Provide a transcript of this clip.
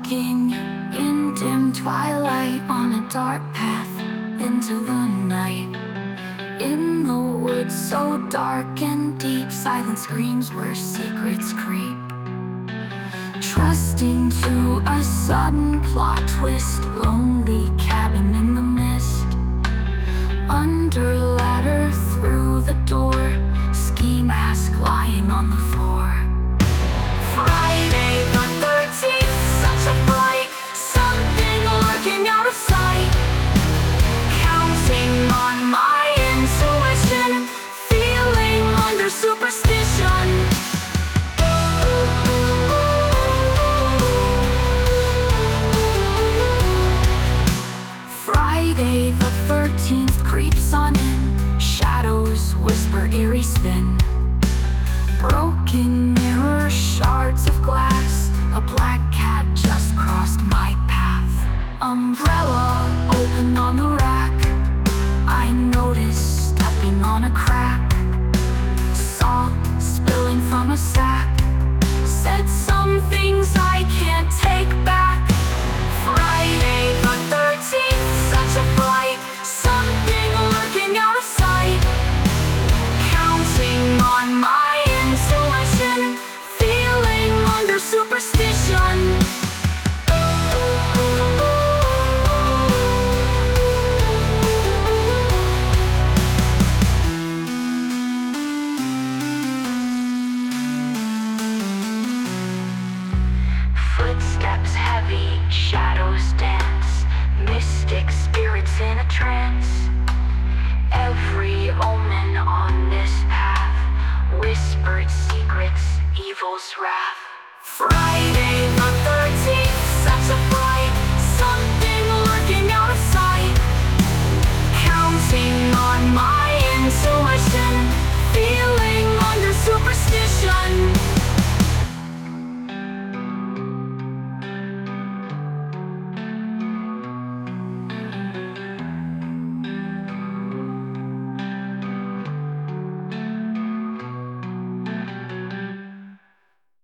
Walking in dim twilight on a dark path into the night. In the woods so dark and deep, silent screams where secrets creep. Trusting to a sudden plot twist, lonely cabin in the mist. Under ladder through the door, ski mask lying on the floor. Friday the 13th, such a fright, something lurking out of sight. Counting on my intuition, feeling under superstition. Friday the 13th creeps on in, shadows whisper eerie spin. Broken mirror, shards of glass, a black cat just crossed my path. Umbrella open on the rack, I noticed stepping on a crack. Salt spilling from a sack, said some things I can't take back. Friday the 13th, such a fright, something lurking out of sight. Counting on my intuition, feeling under superstition. Footsteps heavy, shadows dance, mystic spirits in a trance. Every omen on this path, whispered secrets, evil's wrath. Friday